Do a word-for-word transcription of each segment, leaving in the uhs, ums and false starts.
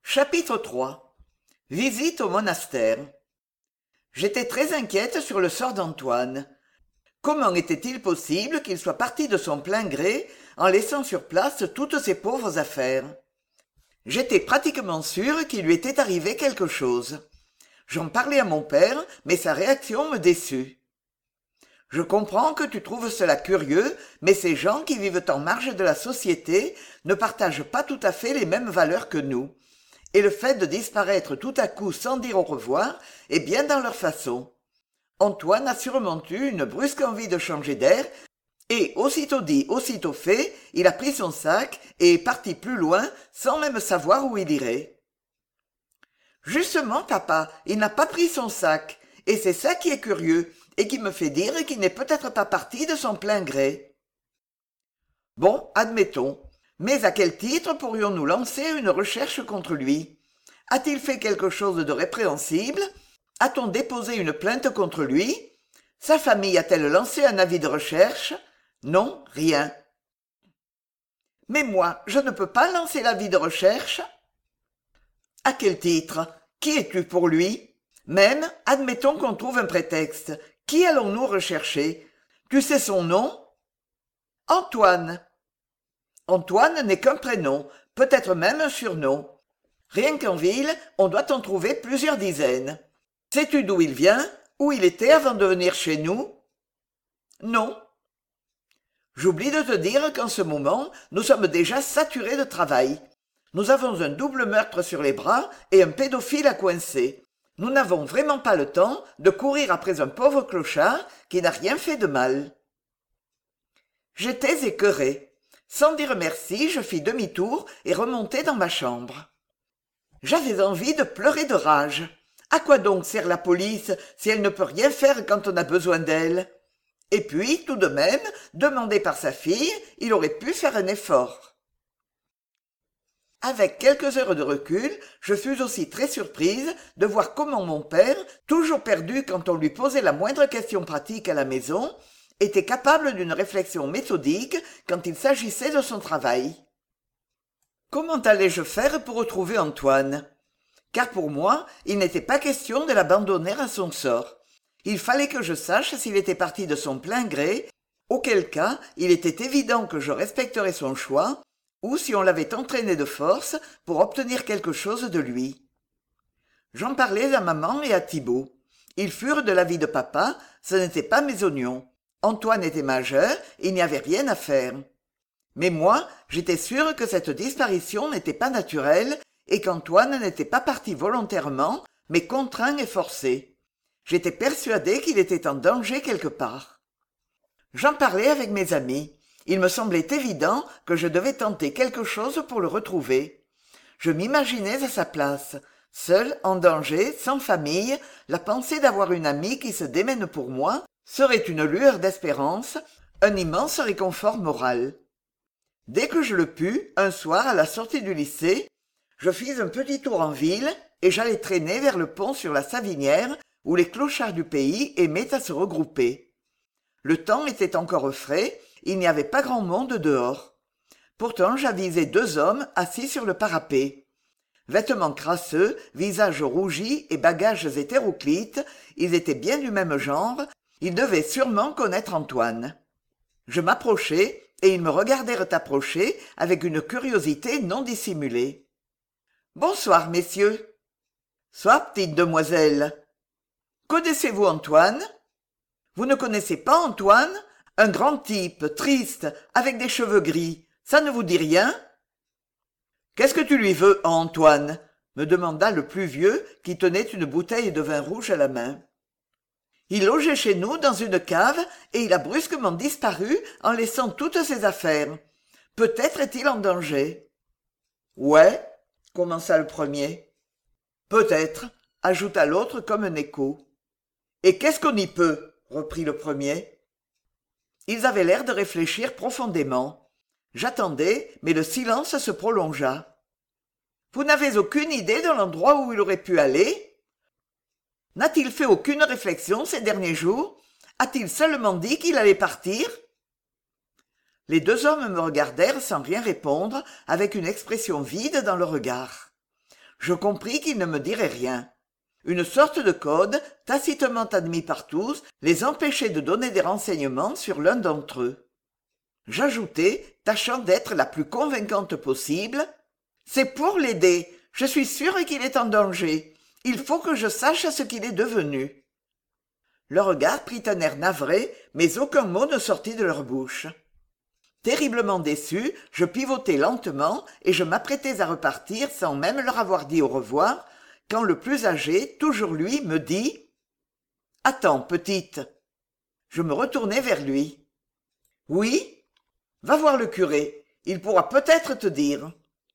Chapitre trois. Visite au monastère. J'étais très inquiète sur le sort d'Antoine. Comment était-il possible qu'il soit parti de son plein gré en laissant sur place toutes ses pauvres affaires? J'étais pratiquement sûre qu'il lui était arrivé quelque chose. J'en parlais à mon père, mais sa réaction me déçut. Je comprends que tu trouves cela curieux, mais ces gens qui vivent en marge de la société ne partagent pas tout à fait les mêmes valeurs que nous. Et le fait de disparaître tout à coup sans dire au revoir est bien dans leur façon. Antoine a sûrement eu une brusque envie de changer d'air, et aussitôt dit, aussitôt fait, il a pris son sac et est parti plus loin sans même savoir où il irait. Justement, papa, il n'a pas pris son sac, et c'est ça qui est curieux, et qui me fait dire qu'il n'est peut-être pas parti de son plein gré. Bon, admettons. Mais à quel titre pourrions-nous lancer une recherche contre lui? A-t-il fait quelque chose de répréhensible? A-t-on déposé une plainte contre lui? Sa famille a-t-elle lancé un avis de recherche? Non, rien. Mais moi, je ne peux pas lancer l'avis de recherche? À quel titre? Qui es-tu pour lui? Même, admettons qu'on trouve un prétexte. Qui allons-nous rechercher? Tu sais son nom? Antoine. Antoine n'est qu'un prénom, peut-être même un surnom. Rien qu'en ville, on doit en trouver plusieurs dizaines. Sais-tu d'où il vient? Où il était avant de venir chez nous? Non. J'oublie de te dire qu'en ce moment, nous sommes déjà saturés de travail. Nous avons un double meurtre sur les bras et un pédophile à coincer. Nous n'avons vraiment pas le temps de courir après un pauvre clochard qui n'a rien fait de mal. J'étais écœurée. Sans dire merci, je fis demi-tour et remontai dans ma chambre. J'avais envie de pleurer de rage. À quoi donc sert la police si elle ne peut rien faire quand on a besoin d'elle? Et puis, tout de même, demandé par sa fille, il aurait pu faire un effort. Avec quelques heures de recul, je fus aussi très surprise de voir comment mon père, toujours perdu quand on lui posait la moindre question pratique à la maison, était capable d'une réflexion méthodique quand il s'agissait de son travail. Comment allais-je faire pour retrouver Antoine? Car pour moi, il n'était pas question de l'abandonner à son sort. Il fallait que je sache s'il était parti de son plein gré, auquel cas il était évident que je respecterais son choix, ou si on l'avait entraîné de force pour obtenir quelque chose de lui. J'en parlais à maman et à Thibault. Ils furent de l'avis de papa, ce n'étaient pas mes oignons. Antoine était majeur, il n'y avait rien à faire. Mais moi, j'étais sûre que cette disparition n'était pas naturelle et qu'Antoine n'était pas parti volontairement, mais contraint et forcé. J'étais persuadée qu'il était en danger quelque part. J'en parlais avec mes amis. Il me semblait évident que je devais tenter quelque chose pour le retrouver. Je m'imaginais à sa place. Seul, en danger, sans famille, la pensée d'avoir une amie qui se démène pour moi serait une lueur d'espérance, un immense réconfort moral. Dès que je le pus, un soir à la sortie du lycée, je fis un petit tour en ville et j'allais traîner vers le pont sur la Savinière où les clochards du pays aimaient à se regrouper. Le temps était encore frais, il n'y avait pas grand monde dehors. Pourtant j'avisai deux hommes assis sur le parapet. Vêtements crasseux, visages rougis et bagages hétéroclites, ils étaient bien du même genre, ils devaient sûrement connaître Antoine. Je m'approchai, et ils me regardèrent approcher avec une curiosité non dissimulée. « Bonsoir, messieurs. »« Soit, petite demoiselle. »« Connaissez-vous Antoine ?»« Vous ne connaissez pas Antoine? Un grand type, triste, avec des cheveux gris. Ça ne vous dit rien ?»« Qu'est-ce que tu lui veux, à Antoine ?» me demanda le plus vieux, qui tenait une bouteille de vin rouge à la main. Il logeait chez nous dans une cave et il a brusquement disparu en laissant toutes ses affaires. Peut-être est-il en danger. « Ouais, » commença le premier. « Peut-être, » ajouta l'autre comme un écho. « Et qu'est-ce qu'on y peut ?» reprit le premier. Ils avaient l'air de réfléchir profondément. J'attendais, mais le silence se prolongea. « Vous n'avez aucune idée de l'endroit où il aurait pu aller ? N'a-t-il fait aucune réflexion ces derniers jours? A-t-il seulement dit qu'il allait partir ?» Les deux hommes me regardèrent sans rien répondre, avec une expression vide dans le regard. Je compris qu'il ne me dirait rien. Une sorte de code, tacitement admis par tous, les empêchait de donner des renseignements sur l'un d'entre eux. J'ajoutai, tâchant d'être la plus convaincante possible, « C'est pour l'aider. Je suis sûre qu'il est en danger. Il faut que je sache ce qu'il est devenu. » Le regard prit un air navré, mais aucun mot ne sortit de leur bouche. Terriblement déçu, je pivotai lentement et je m'apprêtais à repartir sans même leur avoir dit au revoir, quand le plus âgé, toujours lui, me dit « Attends, petite !» Je me retournai vers lui. « Oui ? Va voir le curé, il pourra peut-être te dire. »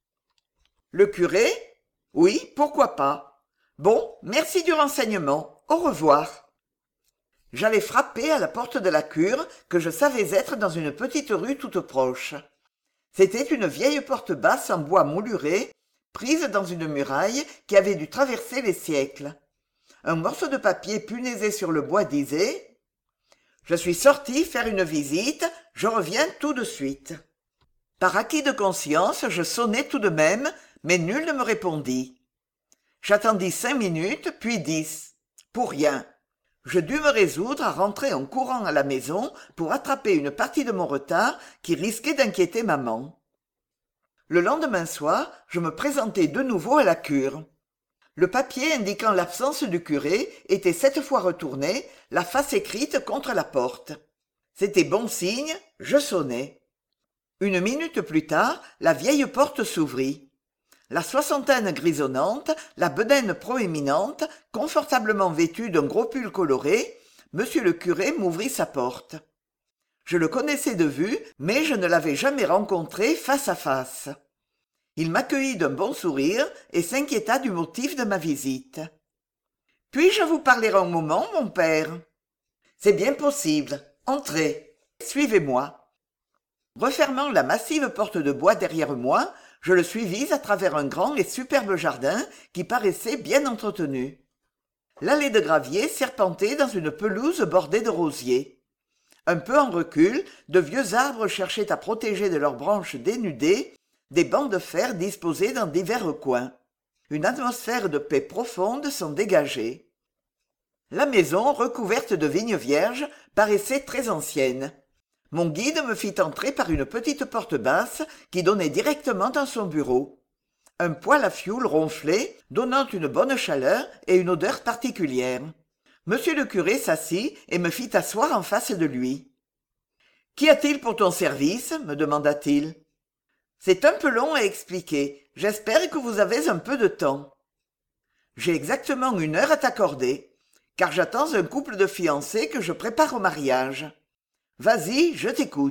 Le curé ? Oui, pourquoi pas. Bon, merci du renseignement, au revoir. J'allais frapper à la porte de la cure, que je savais être dans une petite rue toute proche. C'était une vieille porte basse en bois mouluré, prise dans une muraille qui avait dû traverser les siècles. Un morceau de papier punaisé sur le bois disait « Je suis sorti faire une visite, je reviens tout de suite. » Par acquis de conscience, je sonnai tout de même, mais nul ne me répondit. J'attendis cinq minutes, puis dix. Pour rien. Je dus me résoudre à rentrer en courant à la maison pour attraper une partie de mon retard qui risquait d'inquiéter maman. Le lendemain soir, je me présentai de nouveau à la cure. Le papier indiquant l'absence du curé était cette fois retourné, la face écrite contre la porte. C'était bon signe, je sonnai. Une minute plus tard, la vieille porte s'ouvrit. La soixantaine grisonnante, la bedaine proéminente, confortablement vêtue d'un gros pull coloré, monsieur le curé m'ouvrit sa porte. Je le connaissais de vue, mais je ne l'avais jamais rencontré face à face. Il m'accueillit d'un bon sourire et s'inquiéta du motif de ma visite. « Puis-je vous parler un moment, mon père ?»« C'est bien possible. Entrez. Suivez-moi. » Refermant la massive porte de bois derrière moi, je le suivis à travers un grand et superbe jardin qui paraissait bien entretenu. L'allée de gravier serpentait dans une pelouse bordée de rosiers. Un peu en recul, de vieux arbres cherchaient à protéger de leurs branches dénudées des bancs de fer disposés dans divers coins. Une atmosphère de paix profonde s'en dégageait. La maison, recouverte de vignes vierges, paraissait très ancienne. Mon guide me fit entrer par une petite porte basse qui donnait directement dans son bureau. Un poêle à fioul ronflait, donnant une bonne chaleur et une odeur particulière. Monsieur le curé s'assit et me fit asseoir en face de lui. « Qu'y a-t-il pour ton service ?» me demanda-t-il. « C'est un peu long à expliquer. J'espère que vous avez un peu de temps. »« J'ai exactement une heure à t'accorder, car j'attends un couple de fiancés que je prépare au mariage. Vas-y, je t'écoute. »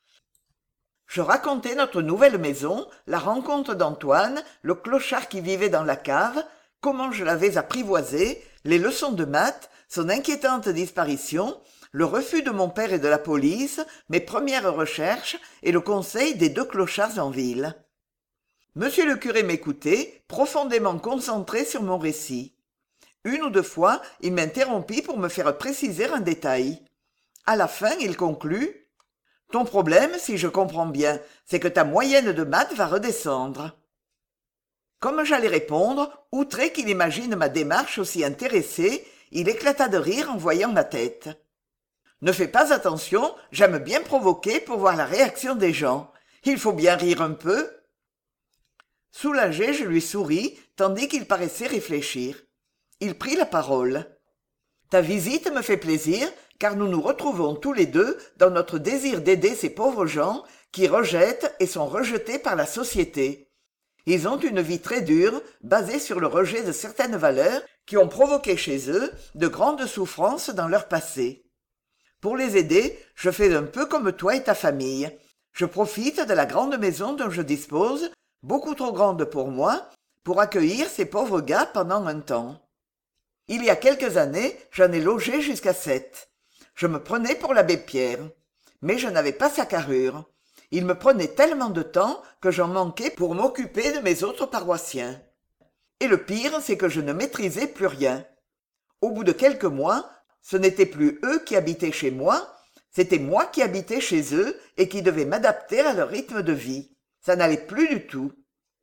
Je racontai notre nouvelle maison, la rencontre d'Antoine, le clochard qui vivait dans la cave, comment je l'avais apprivoisé, les leçons de maths, son inquiétante disparition, le refus de mon père et de la police, mes premières recherches et le conseil des deux clochards en ville. Monsieur le curé m'écoutait, profondément concentré sur mon récit. Une ou deux fois, il m'interrompit pour me faire préciser un détail. À la fin, il conclut « Ton problème, si je comprends bien, c'est que ta moyenne de maths va redescendre. » Comme j'allais répondre, outré qu'il imagine ma démarche aussi intéressée, il éclata de rire en voyant ma tête. « Ne fais pas attention, j'aime bien provoquer pour voir la réaction des gens. Il faut bien rire un peu. » Soulagé, je lui souris, tandis qu'il paraissait réfléchir. Il prit la parole. « Ta visite me fait plaisir, car nous nous retrouvons tous les deux dans notre désir d'aider ces pauvres gens qui rejettent et sont rejetés par la société. Ils ont une vie très dure, basée sur le rejet de certaines valeurs qui ont provoqué chez eux de grandes souffrances dans leur passé. Pour les aider, je fais un peu comme toi et ta famille. Je profite de la grande maison dont je dispose, beaucoup trop grande pour moi, pour accueillir ces pauvres gars pendant un temps. Il y a quelques années, j'en ai logé jusqu'à sept. Je me prenais pour l'abbé Pierre. Mais je n'avais pas sa carrure. Il me prenait tellement de temps que j'en manquais pour m'occuper de mes autres paroissiens. Et le pire, c'est que je ne maîtrisais plus rien. Au bout de quelques mois, ce n'étaient plus eux qui habitaient chez moi, c'était moi qui habitais chez eux et qui devais m'adapter à leur rythme de vie. Ça n'allait plus du tout.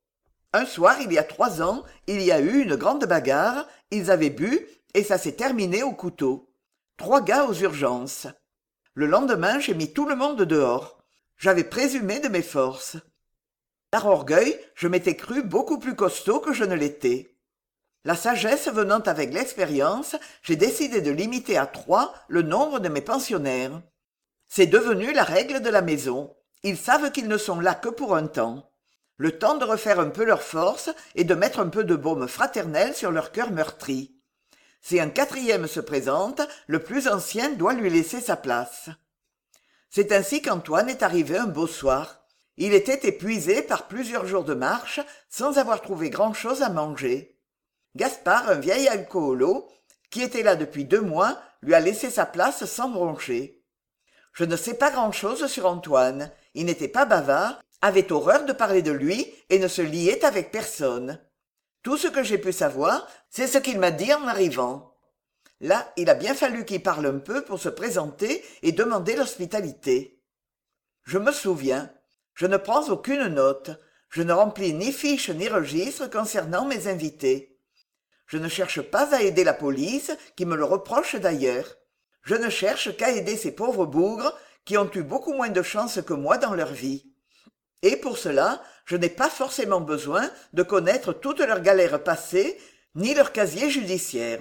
Un soir, il y a trois ans, il y a eu une grande bagarre, ils avaient bu, et ça s'est terminé au couteau. Trois gars aux urgences. Le lendemain, j'ai mis tout le monde dehors. J'avais présumé de mes forces. Par orgueil, je m'étais cru beaucoup plus costaud que je ne l'étais. La sagesse venant avec l'expérience, j'ai décidé de limiter à trois le nombre de mes pensionnaires. C'est devenu la règle de la maison. Ils savent qu'ils ne sont là que pour un temps. Le temps de refaire un peu leur force et de mettre un peu de baume fraternel sur leur cœur meurtri. Si un quatrième se présente, le plus ancien doit lui laisser sa place. C'est ainsi qu'Antoine est arrivé un beau soir. Il était épuisé par plusieurs jours de marche, sans avoir trouvé grand-chose à manger. Gaspard, un vieil alcoolo, qui était là depuis deux mois, lui a laissé sa place sans broncher. Je ne sais pas grand-chose sur Antoine. Il n'était pas bavard, avait horreur de parler de lui et ne se liait avec personne. Tout ce que j'ai pu savoir, c'est ce qu'il m'a dit en arrivant. Là, il a bien fallu qu'il parle un peu pour se présenter et demander l'hospitalité. Je me souviens. Je ne prends aucune note. Je ne remplis ni fiche ni registre concernant mes invités. Je ne cherche pas à aider la police, qui me le reproche d'ailleurs. Je ne cherche qu'à aider ces pauvres bougres qui ont eu beaucoup moins de chance que moi dans leur vie. Et pour cela, je n'ai pas forcément besoin de connaître toutes leurs galères passées, ni leur casier judiciaire.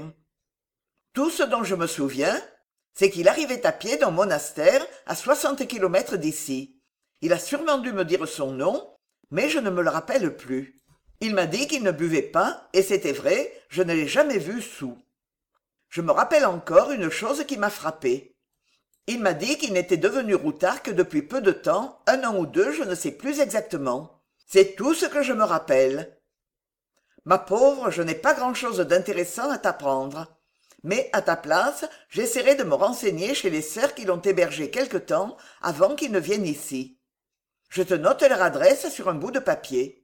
Tout ce dont je me souviens, c'est qu'il arrivait à pied d'un monastère à soixante kilomètres d'ici. Il a sûrement dû me dire son nom, mais je ne me le rappelle plus. Il m'a dit qu'il ne buvait pas, et c'était vrai, je ne l'ai jamais vu soûl. Je me rappelle encore une chose qui m'a frappé. Il m'a dit qu'il n'était devenu routard que depuis peu de temps, un an ou deux, je ne sais plus exactement. C'est tout ce que je me rappelle. Ma pauvre, je n'ai pas grand-chose d'intéressant à t'apprendre. Mais, à ta place, j'essaierai de me renseigner chez les sœurs qui l'ont hébergé quelque temps avant qu'ils ne viennent ici. Je te note leur adresse sur un bout de papier.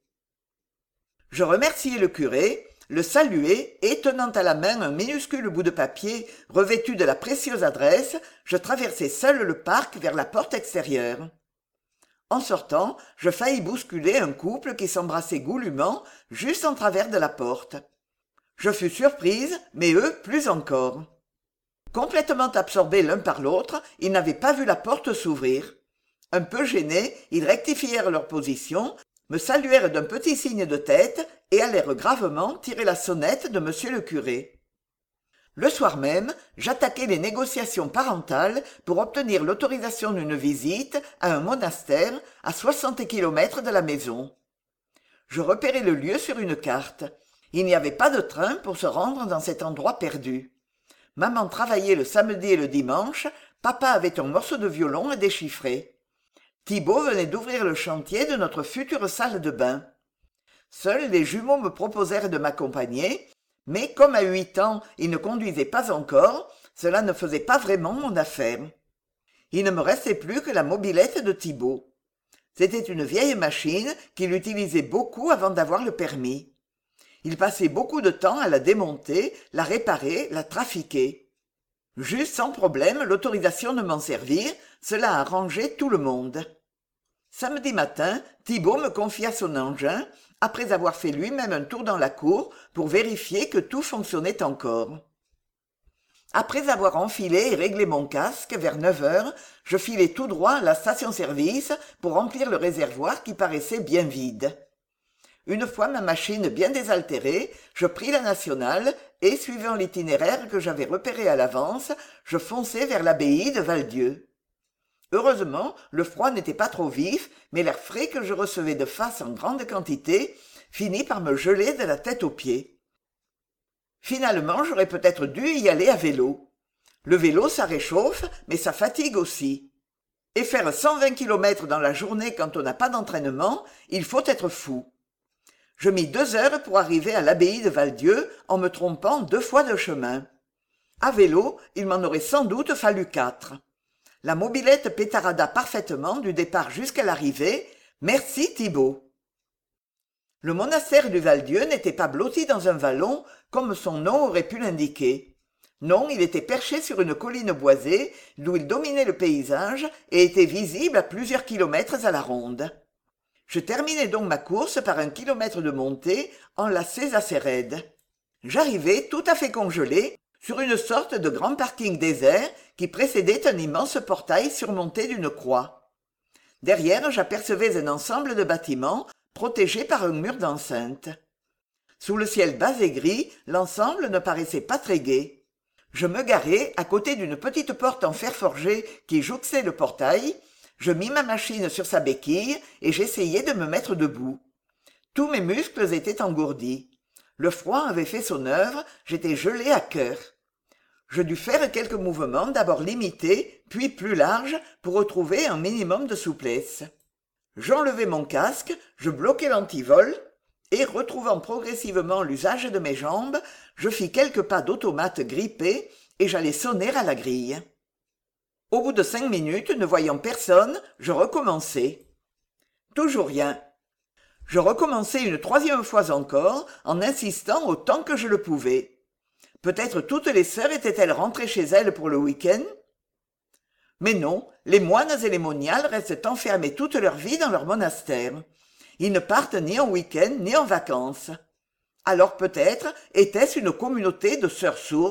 Je remerciai le curé, le saluai, et tenant à la main un minuscule bout de papier revêtu de la précieuse adresse, je traversai seul le parc vers la porte extérieure. En sortant, je faillis bousculer un couple qui s'embrassait goulûment juste en travers de la porte. Je fus surprise, mais eux plus encore. Complètement absorbés l'un par l'autre, ils n'avaient pas vu la porte s'ouvrir. Un peu gênés, ils rectifièrent leur position, me saluèrent d'un petit signe de tête et allèrent gravement tirer la sonnette de monsieur le curé. Le soir même, j'attaquai les négociations parentales pour obtenir l'autorisation d'une visite à un monastère à soixante kilomètres de la maison. Je repérai le lieu sur une carte. Il n'y avait pas de train pour se rendre dans cet endroit perdu. Maman travaillait le samedi et le dimanche, papa avait un morceau de violon à déchiffrer. Thibault venait d'ouvrir le chantier de notre future salle de bain. Seuls les jumeaux me proposèrent de m'accompagner, mais comme à huit ans ils ne conduisaient pas encore, cela ne faisait pas vraiment mon affaire. Il ne me restait plus que la mobilette de Thibault. C'était une vieille machine qu'il utilisait beaucoup avant d'avoir le permis. Il passait beaucoup de temps à la démonter, la réparer, la trafiquer. Juste sans problème, l'autorisation de m'en servir, cela arrangeait tout le monde. Samedi matin, Thibault me confia son engin, après avoir fait lui-même un tour dans la cour pour vérifier que tout fonctionnait encore. Après avoir enfilé et réglé mon casque, vers neuf heures, je filai tout droit à la station-service pour remplir le réservoir qui paraissait bien vide. Une fois ma machine bien désaltérée, je pris la nationale et, suivant l'itinéraire que j'avais repéré à l'avance, je fonçai vers l'abbaye de Val-Dieu. Heureusement, le froid n'était pas trop vif, mais l'air frais que je recevais de face en grande quantité finit par me geler de la tête aux pieds. Finalement, j'aurais peut-être dû y aller à vélo. Le vélo, ça réchauffe, mais ça fatigue aussi. Et faire cent vingt kilomètres dans la journée quand on n'a pas d'entraînement, il faut être fou. Je mis deux heures pour arriver à l'abbaye de Val-Dieu en me trompant deux fois de chemin. À vélo, il m'en aurait sans doute fallu quatre. La mobilette pétarada parfaitement du départ jusqu'à l'arrivée. Merci Thibault. Le monastère du Val-Dieu n'était pas blotti dans un vallon comme son nom aurait pu l'indiquer. Non, il était perché sur une colline boisée d'où il dominait le paysage et était visible à plusieurs kilomètres à la ronde. Je terminai donc ma course par un kilomètre de montée enlacés assez raides. J'arrivai, tout à fait congelé, sur une sorte de grand parking désert qui précédait un immense portail surmonté d'une croix. Derrière, j'apercevais un ensemble de bâtiments protégés par un mur d'enceinte. Sous le ciel bas et gris, l'ensemble ne paraissait pas très gai. Je me garai à côté d'une petite porte en fer forgé qui jouxtait le portail. Je mis ma machine sur sa béquille et j'essayai de me mettre debout. Tous mes muscles étaient engourdis. Le froid avait fait son œuvre, j'étais gelé à cœur. Je dus faire quelques mouvements d'abord limités, puis plus larges, pour retrouver un minimum de souplesse. J'enlevai mon casque, je bloquai l'antivol, et, retrouvant progressivement l'usage de mes jambes, je fis quelques pas d'automate grippé, et j'allais sonner à la grille. Au bout de cinq minutes, ne voyant personne, je recommençai. Toujours rien. Je recommençai une troisième fois encore, en insistant autant que je le pouvais. Peut-être toutes les sœurs étaient-elles rentrées chez elles pour le week-end ? Mais non, les moines et les moniales restent enfermés toute leur vie dans leur monastère. Ils ne partent ni en week-end ni en vacances. Alors peut-être était-ce une communauté de sœurs sourdes ?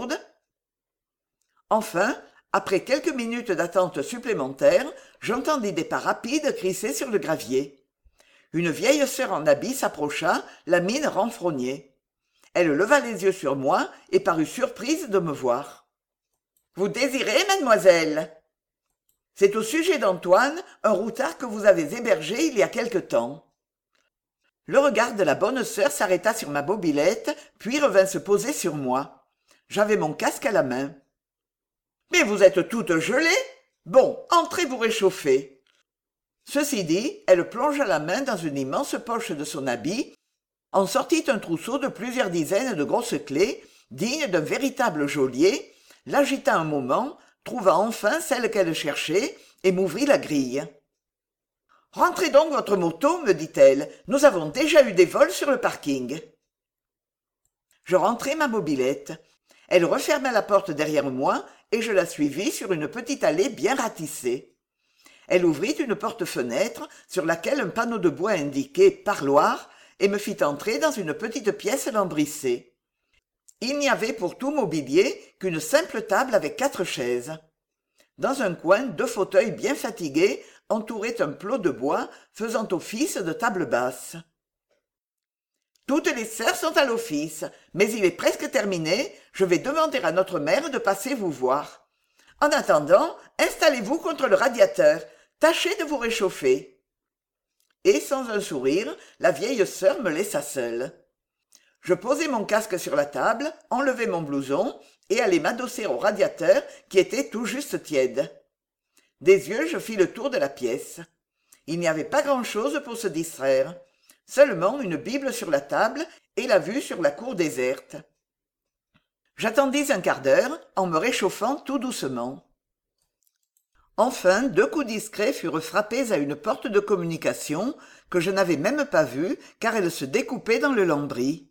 Enfin, après quelques minutes d'attente supplémentaire, j'entendis des pas rapides crisser sur le gravier. Une vieille sœur en habit s'approcha, la mine renfrognée. Elle leva les yeux sur moi et parut surprise de me voir. « Vous désirez, mademoiselle ?» « C'est au sujet d'Antoine, un routard que vous avez hébergé il y a quelque temps. » Le regard de la bonne sœur s'arrêta sur ma mobilette, puis revint se poser sur moi. J'avais mon casque à la main. « Mais vous êtes toute gelée ? Bon, entrez vous réchauffer. » Ceci dit, elle plongea la main dans une immense poche de son habit, en sortit un trousseau de plusieurs dizaines de grosses clés, dignes d'un véritable geôlier, l'agita un moment, trouva enfin celle qu'elle cherchait, et m'ouvrit la grille. « Rentrez donc votre moto, me dit-elle, nous avons déjà eu des vols sur le parking. » Je rentrai ma mobilette. Elle referma la porte derrière moi, et je la suivis sur une petite allée bien ratissée. Elle ouvrit une porte-fenêtre, sur laquelle un panneau de bois indiquait « Parloir », et me fit entrer dans une petite pièce lambrissée. Il n'y avait pour tout mobilier qu'une simple table avec quatre chaises. Dans un coin, deux fauteuils bien fatigués entouraient un plot de bois faisant office de table basse. « Toutes les sœurs sont à l'office, mais il est presque terminé, je vais demander à notre mère de passer vous voir. En attendant, installez-vous contre le radiateur, tâchez de vous réchauffer. » Et sans un sourire, la vieille sœur me laissa seule. Je posai mon casque sur la table, enlevai mon blouson et allai m'adosser au radiateur qui était tout juste tiède. Des yeux, je fis le tour de la pièce. Il n'y avait pas grand-chose pour se distraire, seulement une Bible sur la table et la vue sur la cour déserte. J'attendis un quart d'heure en me réchauffant tout doucement. Enfin, deux coups discrets furent frappés à une porte de communication que je n'avais même pas vue car elle se découpait dans le lambris.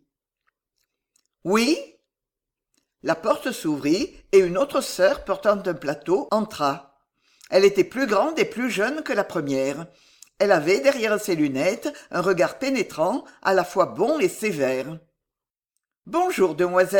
« Oui ?» La porte s'ouvrit et une autre sœur portant un plateau entra. Elle était plus grande et plus jeune que la première. Elle avait, derrière ses lunettes, un regard pénétrant, à la fois bon et sévère. « Bonjour, demoiselle. »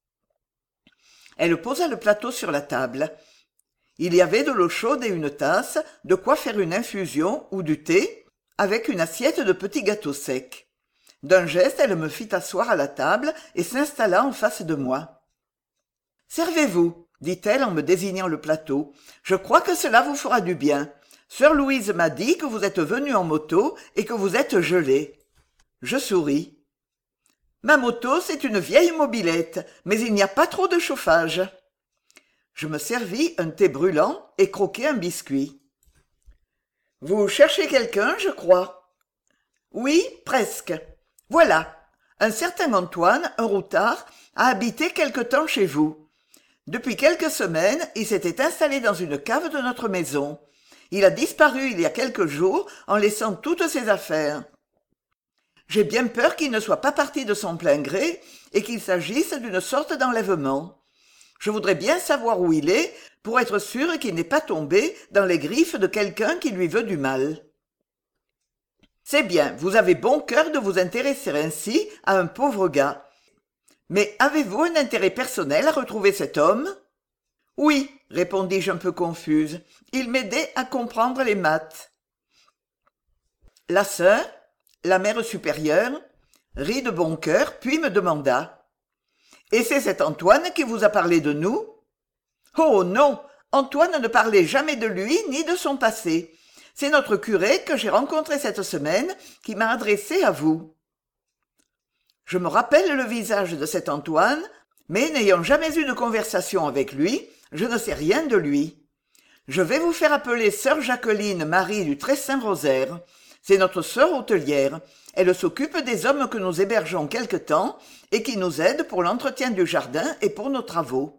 Elle posa le plateau sur la table. Il y avait de l'eau chaude et une tasse, de quoi faire une infusion ou du thé, avec une assiette de petits gâteaux secs. D'un geste, elle me fit asseoir à la table et s'installa en face de moi. « Servez-vous, » dit-elle en me désignant le plateau. « Je crois que cela vous fera du bien. Sœur Louise m'a dit que vous êtes venue en moto et que vous êtes gelée. » Je souris. « Ma moto, c'est une vieille mobilette, mais il n'y a pas trop de chauffage. » Je me servis un thé brûlant et croquai un biscuit. « Vous cherchez quelqu'un, je crois. »« Oui, presque. Voilà, un certain Antoine, un routard, a habité quelque temps chez vous. Depuis quelques semaines, il s'était installé dans une cave de notre maison. Il a disparu il y a quelques jours en laissant toutes ses affaires. J'ai bien peur qu'il ne soit pas parti de son plein gré et qu'il s'agisse d'une sorte d'enlèvement. Je voudrais bien savoir où il est pour être sûr qu'il n'est pas tombé dans les griffes de quelqu'un qui lui veut du mal. » C'est bien, vous avez bon cœur de vous intéresser ainsi à un pauvre gars. Mais avez-vous un intérêt personnel à retrouver cet homme? Oui, répondis-je un peu confuse. Il m'aidait à comprendre les maths. La sœur, la mère supérieure, rit de bon cœur, puis me demanda. Et c'est cet Antoine qui vous a parlé de nous? Oh non, Antoine ne parlait jamais de lui ni de son passé. C'est notre curé que j'ai rencontré cette semaine qui m'a adressé à vous. Je me rappelle le visage de cet Antoine, mais n'ayant jamais eu de conversation avec lui, je ne sais rien de lui. Je vais vous faire appeler sœur Jacqueline Marie du Très-Saint-Rosaire. C'est notre sœur hôtelière. Elle s'occupe des hommes que nous hébergeons quelque temps et qui nous aide pour l'entretien du jardin et pour nos travaux.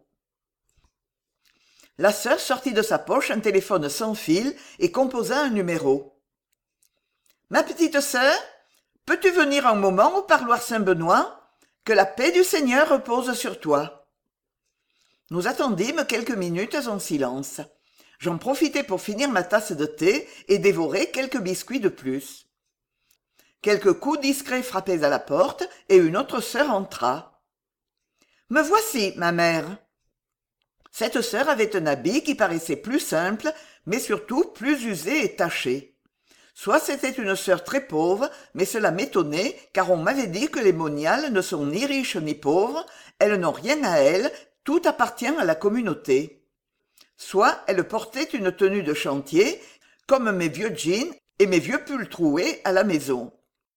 La sœur sortit de sa poche un téléphone sans fil et composa un numéro. « Ma petite sœur, peux-tu venir un moment au parloir Saint-Benoît? Que la paix du Seigneur repose sur toi. » Nous attendîmes quelques minutes en silence. J'en profitai pour finir ma tasse de thé et dévorer quelques biscuits de plus. Quelques coups discrets frappaient à la porte et une autre sœur entra. « Me voici, ma mère. » Cette sœur avait un habit qui paraissait plus simple, mais surtout plus usé et taché. Soit c'était une sœur très pauvre, mais cela m'étonnait, car on m'avait dit que les moniales ne sont ni riches ni pauvres, elles n'ont rien à elles, tout appartient à la communauté. Soit elle portait une tenue de chantier, comme mes vieux jeans et mes vieux pulls troués à la maison.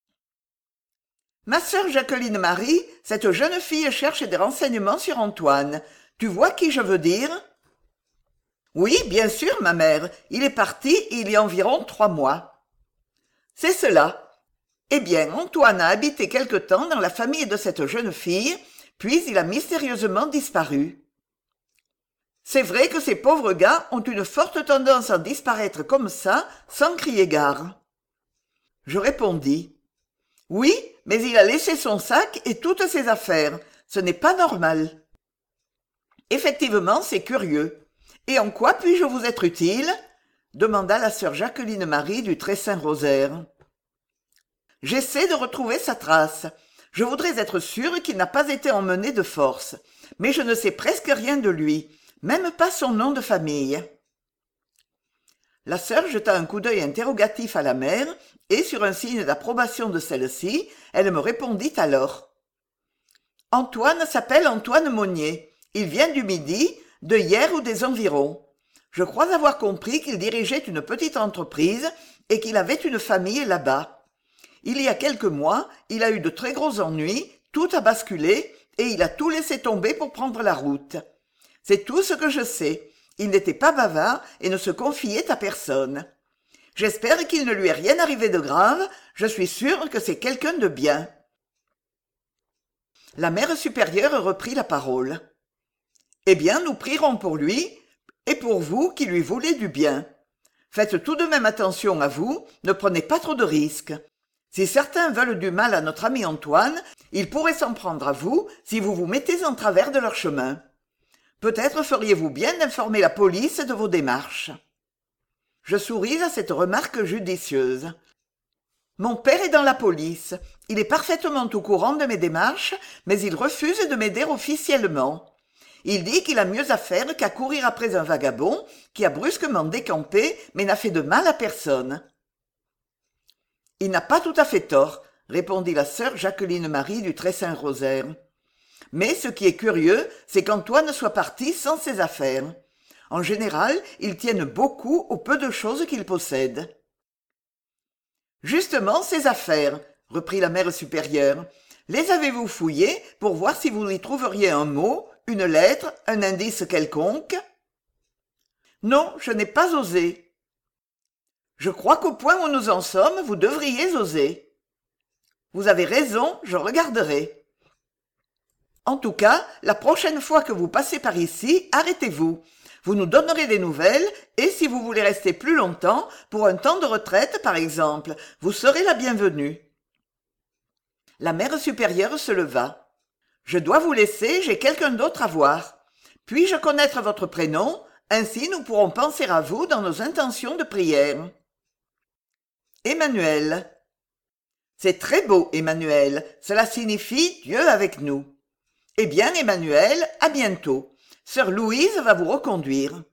« Ma sœur Jacqueline Marie, cette jeune fille cherche des renseignements sur Antoine. Tu vois qui je veux dire? »« Oui, bien sûr, ma mère. Il est parti il y a environ trois mois. »« C'est cela. Eh bien, Antoine a habité quelque temps dans la famille de cette jeune fille, puis il a mystérieusement disparu. C'est vrai que ces pauvres gars ont une forte tendance à disparaître comme ça, sans crier gare. » Je répondis. « Oui, mais il a laissé son sac et toutes ses affaires. Ce n'est pas normal. » Effectivement, c'est curieux. Et en quoi puis-je vous être utile? Demanda la sœur Jacqueline Marie du Très-Saint-Rosaire. J'essaie de retrouver sa trace. Je voudrais être sûre qu'il n'a pas été emmené de force. Mais je ne sais presque rien de lui, même pas son nom de famille. La sœur jeta un coup d'œil interrogatif à la mère, et sur un signe d'approbation de celle-ci, elle me répondit alors. « Antoine s'appelle Antoine Monnier. Il vient du Midi, de hier ou des environs. Je crois avoir compris qu'il dirigeait une petite entreprise et qu'il avait une famille là-bas. Il y a quelques mois, il a eu de très gros ennuis, tout a basculé et il a tout laissé tomber pour prendre la route. C'est tout ce que je sais. Il n'était pas bavard et ne se confiait à personne. J'espère qu'il ne lui est rien arrivé de grave, je suis sûre que c'est quelqu'un de bien. » La mère supérieure reprit la parole. « Eh bien, nous prierons pour lui, et pour vous qui lui voulez du bien. Faites tout de même attention à vous, ne prenez pas trop de risques. Si certains veulent du mal à notre ami Antoine, ils pourraient s'en prendre à vous si vous vous mettez en travers de leur chemin. Peut-être feriez-vous bien d'informer la police de vos démarches. » Je souris à cette remarque judicieuse. Mon père est dans la police. Il est parfaitement au courant de mes démarches, mais il refuse de m'aider officiellement. Il dit qu'il a mieux à faire qu'à courir après un vagabond qui a brusquement décampé mais n'a fait de mal à personne. « Il n'a pas tout à fait tort, » répondit la sœur Jacqueline Marie du Très-Saint-Rosaire. « Mais ce qui est curieux, c'est qu'Antoine soit parti sans ses affaires. En général, ils tiennent beaucoup au peu de choses qu'ils possèdent. »« Justement, ces affaires, » reprit la mère supérieure, « les avez-vous fouillées pour voir si vous y trouveriez un mot, une lettre, un indice quelconque? » Non, je n'ai pas osé. Je crois qu'au point où nous en sommes, vous devriez oser. Vous avez raison, je regarderai. En tout cas, la prochaine fois que vous passez par ici, arrêtez-vous. Vous nous donnerez des nouvelles, et si vous voulez rester plus longtemps, pour un temps de retraite par exemple, vous serez la bienvenue. La mère supérieure se leva. Je dois vous laisser, j'ai quelqu'un d'autre à voir. Puis-je connaître votre prénom? Ainsi nous pourrons penser à vous dans nos intentions de prière. Emmanuel. C'est très beau, Emmanuel. Cela signifie Dieu avec nous. Eh bien, Emmanuel, à bientôt. Sœur Louise va vous reconduire.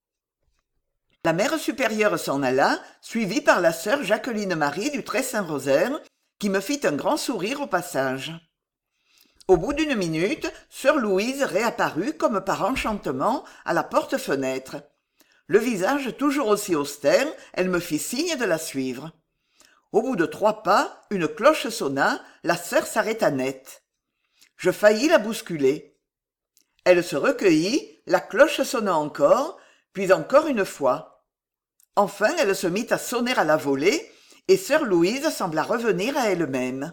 La mère supérieure s'en alla, suivie par la sœur Jacqueline Marie du Très-Saint-Rosaire, qui me fit un grand sourire au passage. Au bout d'une minute, sœur Louise réapparut comme par enchantement à la porte-fenêtre. Le visage toujours aussi austère, elle me fit signe de la suivre. Au bout de trois pas, une cloche sonna, la sœur s'arrêta net. Je faillis la bousculer. Elle se recueillit, la cloche sonna encore, puis encore une fois. Enfin, elle se mit à sonner à la volée, et sœur Louise sembla revenir à elle-même.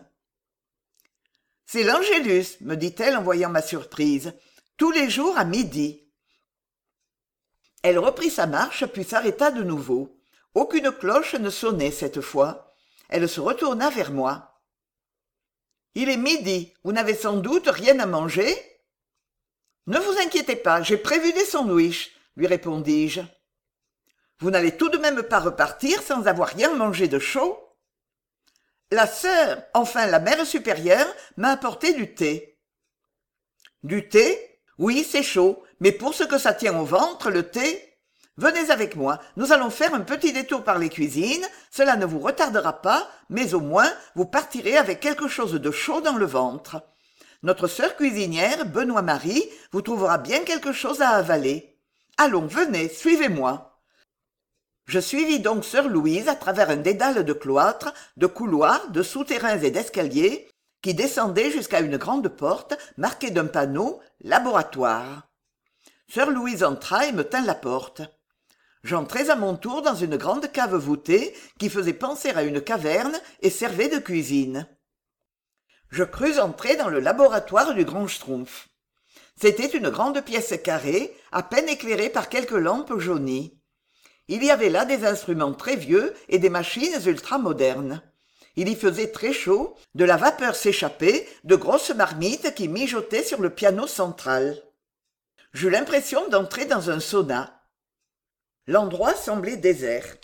« C'est l'Angélus, me dit-elle en voyant ma surprise, tous les jours à midi. » Elle reprit sa marche, puis s'arrêta de nouveau. Aucune cloche ne sonnait cette fois. Elle se retourna vers moi. « Il est midi, vous n'avez sans doute rien à manger ?»« Ne vous inquiétez pas, j'ai prévu des sandwichs, » lui répondis-je. « Vous n'allez tout de même pas repartir sans avoir rien mangé de chaud ?» La sœur, enfin la mère supérieure, m'a apporté du thé. « Du thé ? Oui, c'est chaud, mais pour ce que ça tient au ventre, le thé… Venez avec moi, nous allons faire un petit détour par les cuisines, cela ne vous retardera pas, mais au moins vous partirez avec quelque chose de chaud dans le ventre. Notre sœur cuisinière, Benoît-Marie, vous trouvera bien quelque chose à avaler. Allons, venez, suivez-moi. » Je suivis donc sœur Louise à travers un dédale de cloîtres, de couloirs, de souterrains et d'escaliers, qui descendaient jusqu'à une grande porte marquée d'un panneau « Laboratoire ». Sœur Louise entra et me tint la porte. J'entrai à mon tour dans une grande cave voûtée qui faisait penser à une caverne et servait de cuisine. Je crus entrer dans le laboratoire du grand Schtroumpf. C'était une grande pièce carrée, à peine éclairée par quelques lampes jaunies. Il y avait là des instruments très vieux et des machines ultramodernes. Il y faisait très chaud, de la vapeur s'échappait, de grosses marmites qui mijotaient sur le piano central. J'eus l'impression d'entrer dans un sauna. L'endroit semblait désert.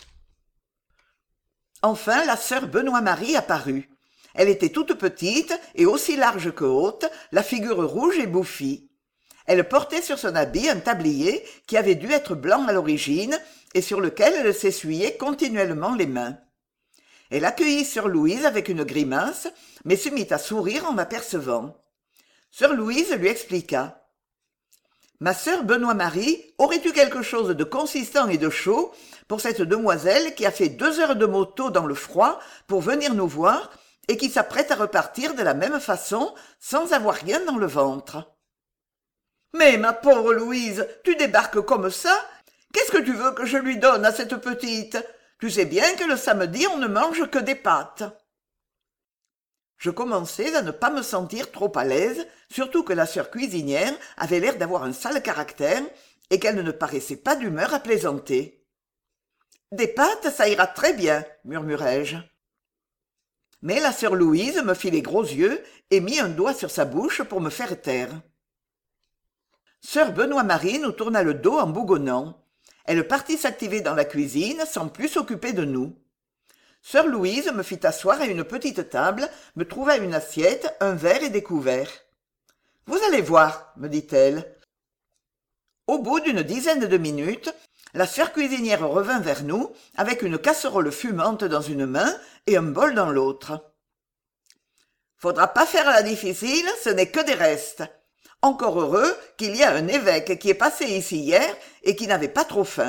Enfin, la sœur Benoît-Marie apparut. Elle était toute petite et aussi large que haute, la figure rouge et bouffie. Elle portait sur son habit un tablier qui avait dû être blanc à l'origine et sur lequel elle s'essuyait continuellement les mains. Elle accueillit sœur Louise avec une grimace, mais se mit à sourire en m'apercevant. Sœur Louise lui expliqua. Ma sœur Benoît-Marie, aurais-tu quelque chose de consistant et de chaud pour cette demoiselle qui a fait deux heures de moto dans le froid pour venir nous voir et qui s'apprête à repartir de la même façon sans avoir rien dans le ventre? Mais ma pauvre Louise, tu débarques comme ça? Qu'est-ce que tu veux que je lui donne à cette petite? Tu sais bien que le samedi on ne mange que des pâtes. Je commençais à ne pas me sentir trop à l'aise, surtout que la sœur cuisinière avait l'air d'avoir un sale caractère et qu'elle ne paraissait pas d'humeur à plaisanter. « Des pâtes, ça ira très bien, » murmurai-je. Mais la sœur Louise me fit les gros yeux et mit un doigt sur sa bouche pour me faire taire. Sœur Benoît-Marie nous tourna le dos en bougonnant. Elle partit s'activer dans la cuisine sans plus s'occuper de nous. Sœur Louise me fit asseoir à une petite table, me trouva une assiette, un verre et des couverts. « Vous allez voir, » me dit-elle. Au bout d'une dizaine de minutes, la sœur cuisinière revint vers nous, avec une casserole fumante dans une main et un bol dans l'autre. « Faudra pas faire la difficile, ce n'est que des restes. Encore heureux qu'il y a un évêque qui est passé ici hier et qui n'avait pas trop faim. »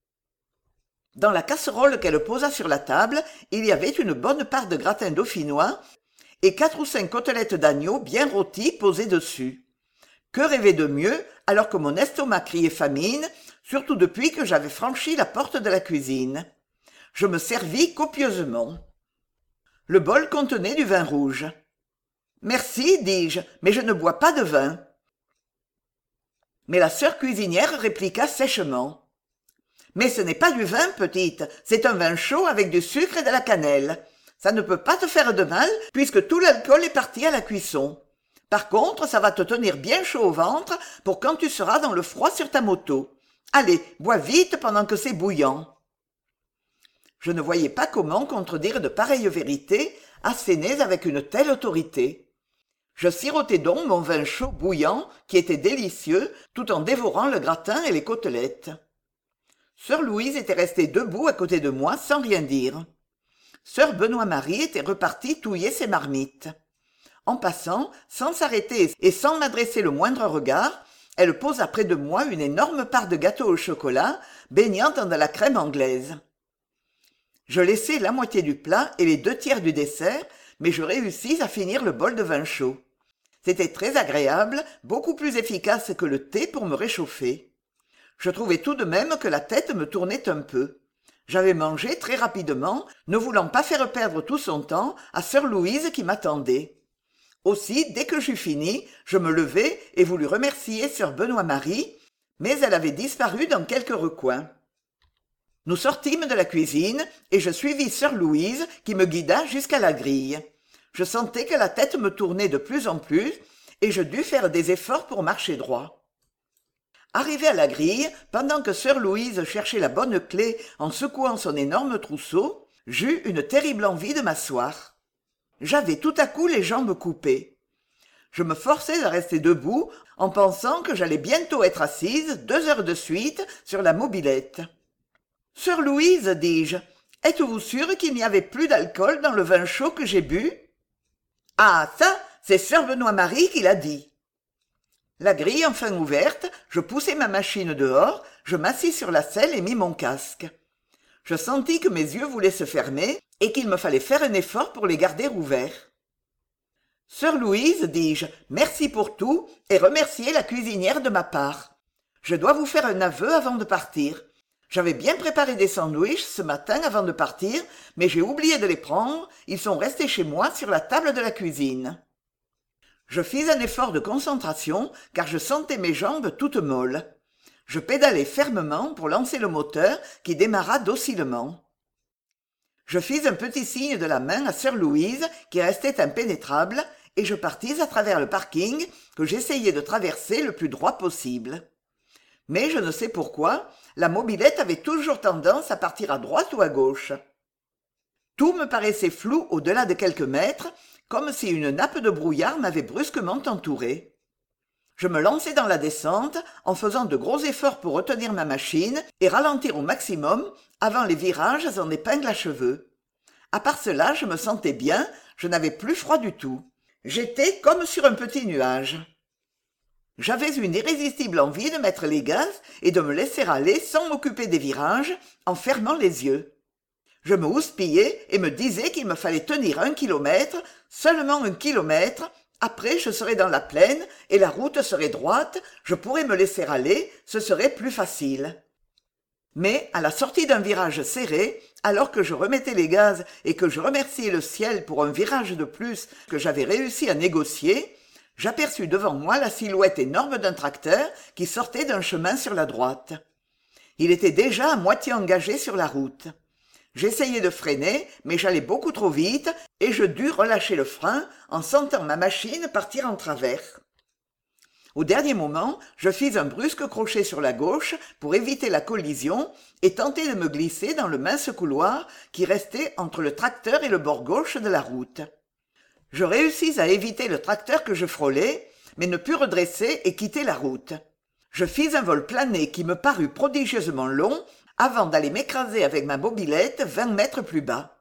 Dans la casserole qu'elle posa sur la table, il y avait une bonne part de gratin dauphinois et quatre ou cinq côtelettes d'agneau bien rôties posées dessus. Que rêver de mieux alors que mon estomac criait famine, surtout depuis que j'avais franchi la porte de la cuisine. Je me servis copieusement. Le bol contenait du vin rouge. « Merci, dis-je, mais je ne bois pas de vin. » Mais la sœur cuisinière répliqua sèchement. « Mais ce n'est pas du vin, petite, c'est un vin chaud avec du sucre et de la cannelle. Ça ne peut pas te faire de mal puisque tout l'alcool est parti à la cuisson. Par contre, ça va te tenir bien chaud au ventre pour quand tu seras dans le froid sur ta moto. Allez, bois vite pendant que c'est bouillant. » Je ne voyais pas comment contredire de pareilles vérités, assénées avec une telle autorité. Je sirotais donc mon vin chaud bouillant, qui était délicieux, tout en dévorant le gratin et les côtelettes. Sœur Louise était restée debout à côté de moi sans rien dire. Sœur Benoît-Marie était repartie touiller ses marmites. En passant, sans s'arrêter et sans m'adresser le moindre regard, elle posa près de moi une énorme part de gâteau au chocolat, baignant dans de la crème anglaise. Je laissai la moitié du plat et les deux tiers du dessert, mais je réussis à finir le bol de vin chaud. C'était très agréable, beaucoup plus efficace que le thé pour me réchauffer. Je trouvais tout de même que la tête me tournait un peu. J'avais mangé très rapidement, ne voulant pas faire perdre tout son temps à sœur Louise qui m'attendait. Aussi, dès que j'eus fini, je me levai et voulus remercier sœur Benoît-Marie, mais elle avait disparu dans quelque recoin. Nous sortîmes de la cuisine et je suivis sœur Louise qui me guida jusqu'à la grille. Je sentais que la tête me tournait de plus en plus et je dus faire des efforts pour marcher droit. Arrivé à la grille, pendant que sœur Louise cherchait la bonne clé en secouant son énorme trousseau, j'eus une terrible envie de m'asseoir. J'avais tout à coup les jambes coupées. Je me forçais à rester debout en pensant que j'allais bientôt être assise deux heures de suite sur la mobilette. « Sœur Louise, dis-je, êtes-vous sûre qu'il n'y avait plus d'alcool dans le vin chaud que j'ai bu ?»« Ah, ça, c'est sœur Benoît-Marie qui l'a dit. » La grille enfin ouverte, je poussai ma machine dehors, je m'assis sur la selle et mis mon casque. Je sentis que mes yeux voulaient se fermer et qu'il me fallait faire un effort pour les garder ouverts. « Sœur Louise, dis-je, merci pour tout et remerciez la cuisinière de ma part. Je dois vous faire un aveu avant de partir. J'avais bien préparé des sandwichs ce matin avant de partir, mais j'ai oublié de les prendre, ils sont restés chez moi sur la table de la cuisine. » Je fis un effort de concentration car je sentais mes jambes toutes molles. Je pédalai fermement pour lancer le moteur qui démarra docilement. Je fis un petit signe de la main à sœur Louise qui restait impénétrable et je partis à travers le parking que j'essayais de traverser le plus droit possible. Mais je ne sais pourquoi, la mobilette avait toujours tendance à partir à droite ou à gauche. Tout me paraissait flou au-delà de quelques mètres, comme si une nappe de brouillard m'avait brusquement entouré. Je me lançai dans la descente en faisant de gros efforts pour retenir ma machine et ralentir au maximum avant les virages en épingle à cheveux. À part cela, je me sentais bien, je n'avais plus froid du tout. J'étais comme sur un petit nuage. J'avais une irrésistible envie de mettre les gaz et de me laisser aller sans m'occuper des virages, en fermant les yeux. Je me houspillais et me disais qu'il me fallait tenir un kilomètre, seulement un kilomètre, après je serais dans la plaine et la route serait droite, je pourrais me laisser aller, ce serait plus facile. Mais à la sortie d'un virage serré, alors que je remettais les gaz et que je remerciais le ciel pour un virage de plus que j'avais réussi à négocier, j'aperçus devant moi la silhouette énorme d'un tracteur qui sortait d'un chemin sur la droite. Il était déjà à moitié engagé sur la route. J'essayai de freiner, mais j'allais beaucoup trop vite et je dus relâcher le frein en sentant ma machine partir en travers. Au dernier moment, je fis un brusque crochet sur la gauche pour éviter la collision et tentai de me glisser dans le mince couloir qui restait entre le tracteur et le bord gauche de la route. Je réussis à éviter le tracteur que je frôlais, mais ne pus redresser et quitter la route. Je fis un vol plané qui me parut prodigieusement long avant d'aller m'écraser avec ma mobilette vingt mètres plus bas.